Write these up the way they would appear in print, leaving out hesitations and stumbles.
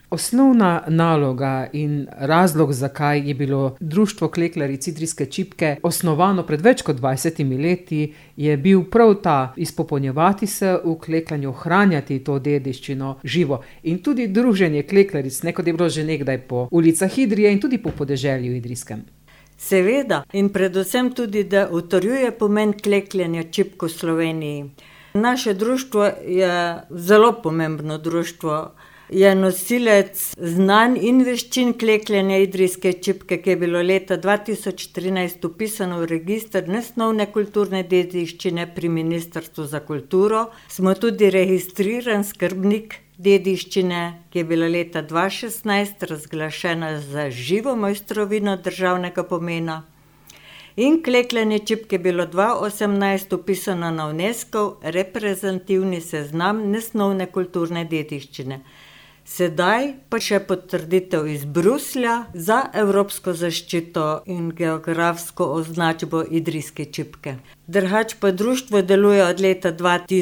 Osnovna naloga in razlog, zakaj je bilo društvo Klekljaric Idrijske čipke osnovano pred več kot 20 leti, je bil prav ta: izpopolnjevati se v klekljanju, ohranjati to dediščino živo in tudi druženje klekljaric, kot je bilo že nekdaj po ulicah Idrije in tudi po podeželju idrijskem. Seveda, in predvsem tudi, da utrjuje pomen klekljanja čipk v Sloveniji. Naše društvo je zelo pomembno društvo. Je nosilec znanj in veščin klekljanja idrijske čipke, ki je bilo leta 2013 vpisano v register nesnovne kulturne dediščine pri Ministrstvu za kulturo. Smo tudi registriran skrbnik dediščine, ki je bila leta 2016 razglašena za živo mojstrovino državnega pomena. In klekljanje čipke je bilo 2018 vpisano na Unescov reprezentativni seznam nesnovne kulturne dediščine. Sedaj pa še potrditev iz Bruslja za evropsko zaščito in geografsko označbo idrijske čipke. Drugače pa društvo deluje od leta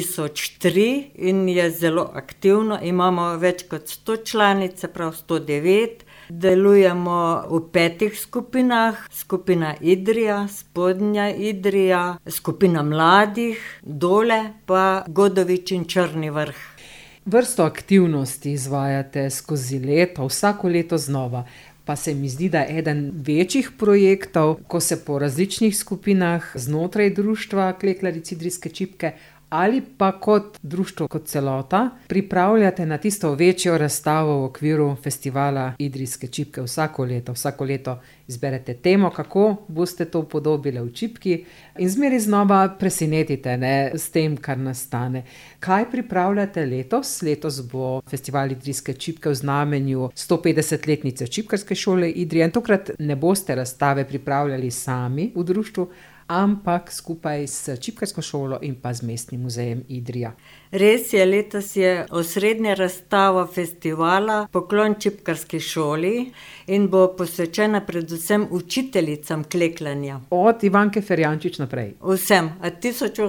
2003 in je zelo aktivno. Imamo več kot 100 članic, se pravi 109. Delujemo v 5 skupinah: skupina Idrija, Spodnja Idrija, skupina mladih, Dole pa Godovič in Črni vrh. Vrsto aktivnosti izvajate skozi leto, vsako leto znova. Pa se mi zdi, da je eden večjih projektov, ko se po različnih skupinah znotraj društva Klekljaric Idrijske čipke ali pa kot društvo kot celota pripravljate na tisto večjo razstavo v okviru festivala Idrijske čipke vsako leto izberete temo, kako boste to upodobili v čipki in zmeraj znova presenetite, s tem, kar nastane. Kaj pripravljate letos? Letos bo festival Idrijske čipke v znamenju 150-letnice Čipkarske šole Idrija in tokrat ne boste razstave pripravljali sami v društvu, ampak skupaj s Čipkarsko šolo in pa z Mestnim muzejem Idrija. Res je, letos je osrednja razstava festivala Poklon Čipkarski šoli in bo posvečena predvsem učiteljicam klekljanja. Od Ivanke Ferjančič naprej. Vsem. Od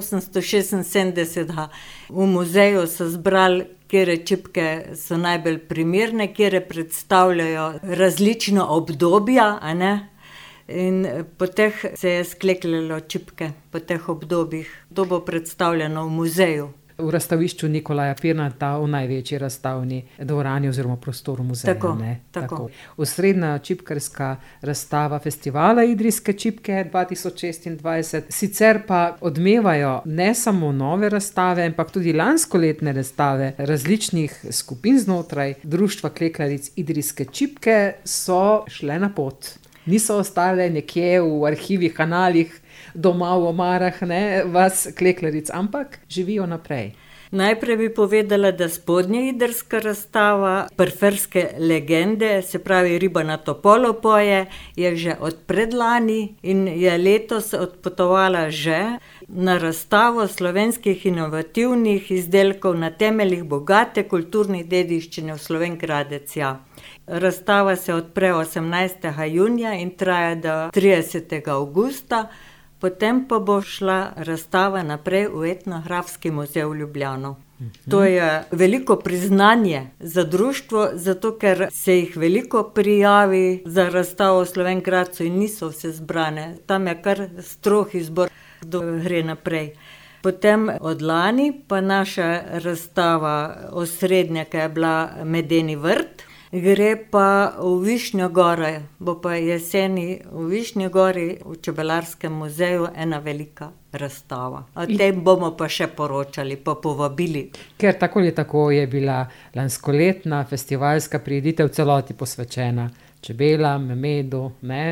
1876 v muzeju so zbrali, katere čipke so najbolj primerne, katere predstavljajo različna obdobja, In po teh se je sklekljalo čipke, po teh obdobjih. To bo predstavljeno v muzeju. V razstavišču Nikolaja Pirnata, v največji razstavni dvorani oziroma prostoru muzeja. Tako. Osrednja čipkarska razstava festivala Idrijske čipke 2026. Sicer pa odmevajo ne samo nove razstave, ampak tudi lanskoletne razstave različnih skupin znotraj društva Klekljaric Idrijske čipke so šle na pot. Niso ostale nekje v arhivih, analih, doma v omarah, vas klekljaric, ampak živijo naprej. Najprej bi povedala, da spodnja idrijska razstava Prferske legende, se pravi Riba na Topolu poje, je že od predlani in je letos odpotovala že na razstavo slovenskih inovativnih izdelkov na temeljih bogate kulturne dediščine v Slovenj Gradec. Razstava se odpre 18. junija in traja do 30. avgusta, potem pa bo šla razstava naprej v Etnografski muzej v Ljubljano. To je veliko priznanje za društvo, zato ker se jih veliko prijavi za razstavo v Slovenj Gradcu in niso vse zbrane. Tam je kar strog izbor, kdo gre naprej. Potem od lani pa naša razstava osrednja, ki je bila Medeni vrt, gre pa v Višnjo Goro, bo pa jeseni v Višnji Gori v Čebelarskem muzeju ena velika razstava. O tem bomo pa še poročali, pa povabili. Ker tako ali tako je bila lanskoletna festivalska prireditev celoti posvečena čebelam, medu,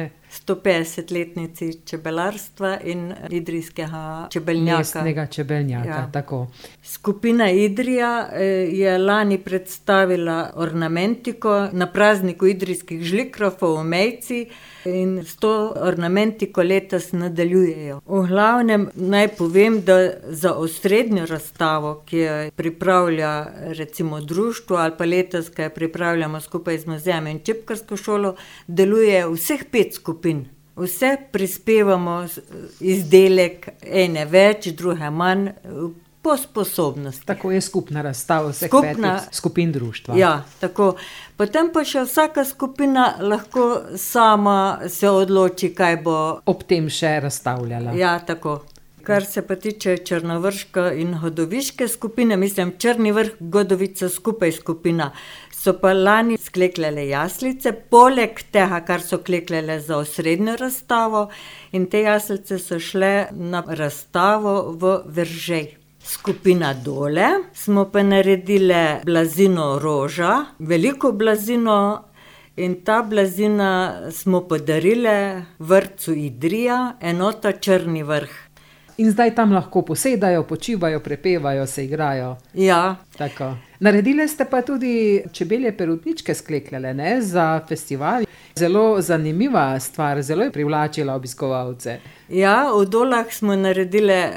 150-letnici čebelarstva in idrijskega čebelnjaka. Mestnega čebelnjaka, tako. Skupina Idrija je lani predstavila ornamentiko na prazniku idrijskih žlikrofov v Mejci in s to ornamentiko letos nadaljujejo. V glavnem naj povem, da za osrednjo razstavo, ki jo pripravlja recimo društvo ali pa letos, ki jo pripravljamo skupaj z muzejem in Čipkarsko šolo, deluje vseh 5 skupin. Vse prispevamo izdelek, ene več, druge manj, po sposobnosti. Tako je skupna razstava vseh Skupna- 5 skupin društva. Ja, tako. Potem pa še vsaka skupina lahko sama se odloči, kaj bo. Ob tem še razstavljala. Ja, tako. Kar se pa tiče Črnovrške in Hodoviške skupine, mislim, Črni vrh, Godovica skupaj skupina, so pa lani sklekljale jaslice, poleg tega, kar so klekljale za osrednjo razstavo, in te jaslice so šle na razstavo v Veržej. Skupina Dole smo pa naredile blazino Roža, veliko blazino, in ta blazina smo podarile vrtcu Idrija, enota Črni vrh. In zdaj tam lahko posedajo, počivajo, prepevajo, se igrajo. Ja, Tako. Naredile ste pa tudi čebelje perutničke sklekljale, ne, za festival. Zelo zanimiva stvar, zelo je privlačila obiskovalce. ja, v Dolah smo naredile,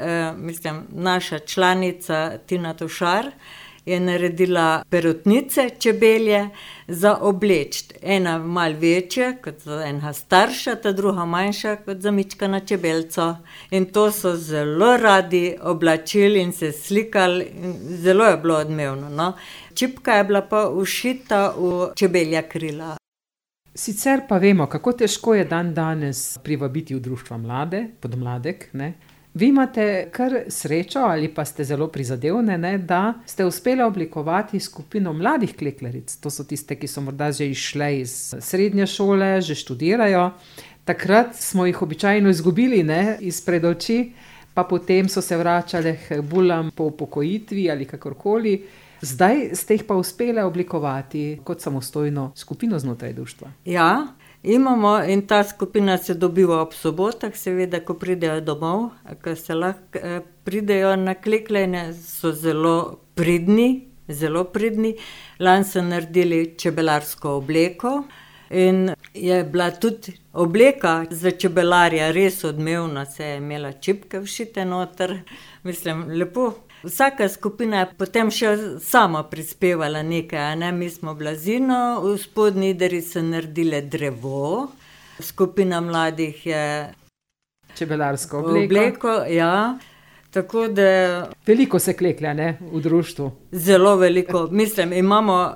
naša članica Tina Tušar je naredila perutnice čebelje za obleči. Ena malo večja, kot za enega starša, ta druga manjša, kot za mičkana čebelco. In to so zelo radi oblačili in se slikali, in zelo je bilo odmevno, no. Čipka je bila pa ušita v čebelja krila. Sicer pa vemo, kako težko je danes privabiti v društva mlade, podmladek, ne. Vi imate kar srečo ali pa ste zelo prizadevne, ne, da ste uspele oblikovati skupino mladih klekljaric. To so tiste, ki so morda že izšle iz srednje šole, že študirajo. Takrat smo jih običajno izgubili, ne, izpred oči, pa potem so se vračale k bulam po upokojitvi ali kakorkoli. Zdaj ste jih pa uspele oblikovati kot samostojno skupino znotraj društva. Ja, imamo, in ta skupina se dobiva ob sobotah, seveda, ko pridejo domov, ko se lahko pridejo na klekljanje, so zelo pridni, zelo pridni. Lani so naredili čebelarsko obleko in je bila tudi obleka za čebelarja res odmevna, se je imela čipke všite noter, lepo. Vsaka skupina je potem še sama prispevala nekaj, a ne, mi smo blazino, v Spodnji Idri so naredile drevo, skupina mladih je Čebelarsko obleko. obleko, ja, tako da Veliko se kleklja, ne, v društvu. zelo veliko, imamo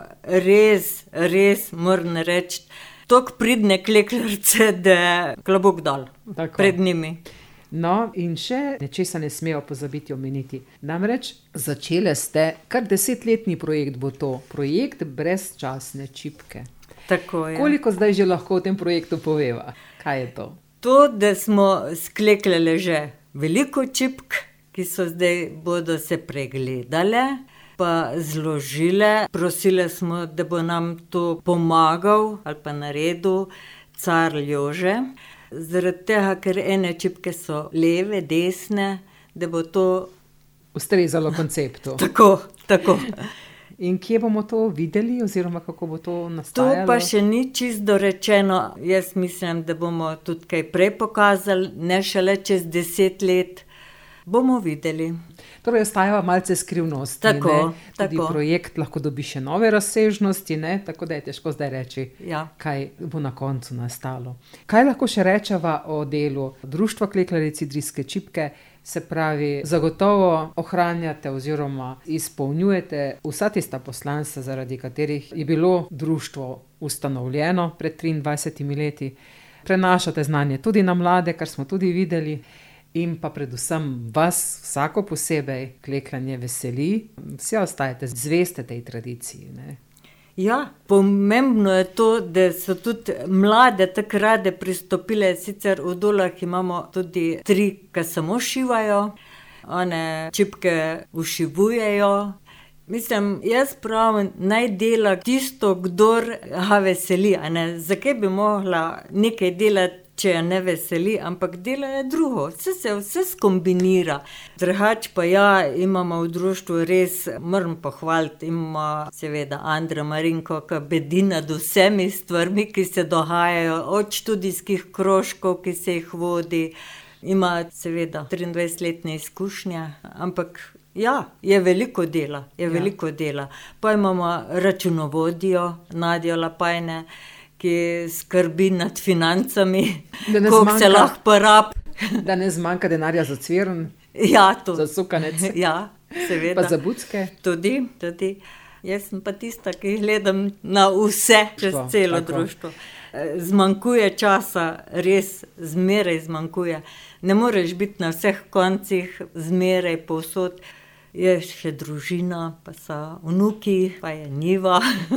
res, moram reči, toliko pridne klekljarice, da klobuk dol Tako. pred njimi. No, in še nečesa ne smejo pozabiti omeniti. Namreč začele ste, kar 10-letni projekt bo to, projekt brezčasne čipke. Tako je. Koliko zdaj že lahko o tem projektu poveva? Kaj je to? To, da smo sklekljale že veliko čipk, ki so zdaj, bodo se pregledale, pa zložile. Prosile smo, da bo nam to pomagal ali pa naredil car Jože. Zaradi tega, ker ene čipke so leve, desne, da bo to Ustrezalo konceptu. tako. In kje bomo to videli, oziroma kako bo to To nastajalo? pa še ni čisto dorečeno. Jaz mislim, da bomo tudi kaj prej pokazali, ne šele čez 10 let. Bomo videli. Torej, ostajava malce skrivnosti. Tako, ne? Tudi tako. projekt lahko dobi še nove razsežnosti, ne? Tako da je težko zdaj reči, Ja. kaj bo na koncu nastalo. Kaj lahko še rečeva o delu Društva klekljaric Idrijske čipke? Se pravi, zagotovo ohranjate oziroma izpolnjujete vsa tista poslanstva, zaradi katerih je bilo društvo ustanovljeno pred 23 leti. Prenašate znanje tudi na mlade, kar smo tudi videli. In pa predvsem vas, vsako posebej, klekljanje veseli, vsi ostajate zveste tej tradiciji, ne? Ja, pomembno je to, da so tudi mlade tako rade pristopile, sicer v Dolah imamo tudi 3, ki samo šivajo, one čipke ušivujejo. Jaz pravim, naj dela tisto, kdor ga veseli, a ne, zakaj bi mogla nekaj delati, če je ne veseli, ampak dela je drugo, vse skombinira. Drugače pa ja, imamo v društvu res, moram pohvaliti, imamo seveda Andra Marinko, ki bedi nad vsemi stvarmi, ki se dogajajo, od študijskih krožkov, ki se jih vodi, ima seveda 23-letne izkušnje, ampak ja, je veliko dela, veliko dela. Pa imamo računovodjo Nadjo Lapajne, ki skrbi nad financami, Da ne koliko se zmanjka- lahko porabi. Da ne zmanjka denarja za cvirn, Ja, to. za sukanec. Ja, seveda. Pa za bucke? Tudi. Jaz sem pa tista, ki gledam na vse, čez celo društvo. Zmanjkuje časa, res zmeraj zmanjkuje. Ne moreš biti na vseh koncih, zmeraj povsod. Je še družina, pa so vnuki, pa je njiva.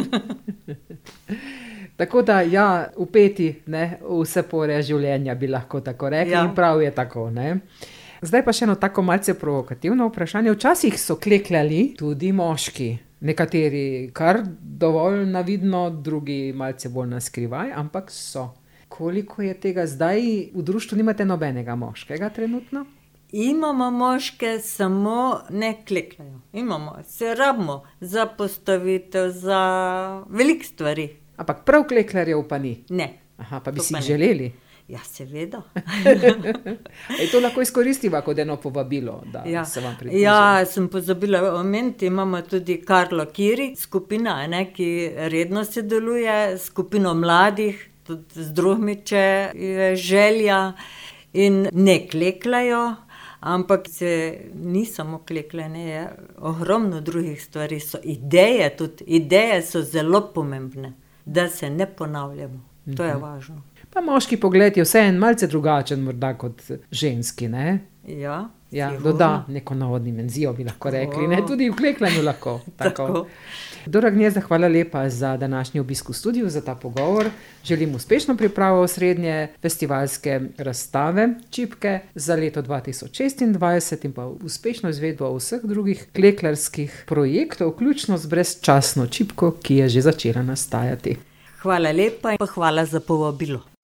Tako da, ja, vpeti, ne, vse pore življenja, bi lahko tako rekli, in prav je tako, ne. Zdaj pa še eno tako malce provokativno vprašanje. Včasih so klekljali tudi moški. Nekateri kar dovolj navidno, drugi malce bolj na skrivaj, ampak so. Koliko je tega zdaj? V društvu nimate nobenega moškega trenutno? Imamo moške, samo ne klekljajo. Se rabimo za postavitev, za veliko stvari. Ampak prav klekljarjev pa ni? Ne. Aha, pa bi si jih želeli? Ja, seveda. To lahko izkoristiva kot eno povabilo, da se vam pridružimo. Ja, sem pozabila omeniti, imamo tudi Karlo Kiri, skupina, ki redno sodeluje, skupino mladih, tudi z Druhmiče je želja in ne klekljajo, ampak ni samo klekljanje, je ogromno drugih stvari, so ideje tudi, ideje so zelo pomembne, da se ne ponavljamo, to je važno. Pa moški pogled je vseeno malce drugačen morda kot ženski, ne? Ja, doda neko novo dimenzijo, bi lahko rekli, ne? Tudi v klekljanju lahko. Tako. Dora Gnezda, hvala lepa za današnji obisk v studiu, za ta pogovor. Želim uspešno pripravo osrednje festivalske razstave Čipke za leto 2026 in pa uspešno izvedbo vseh drugih klekljarskih projektov, vključno z brezčasno čipko, ki je že začela nastajati. Hvala lepa in pa hvala za povabilo.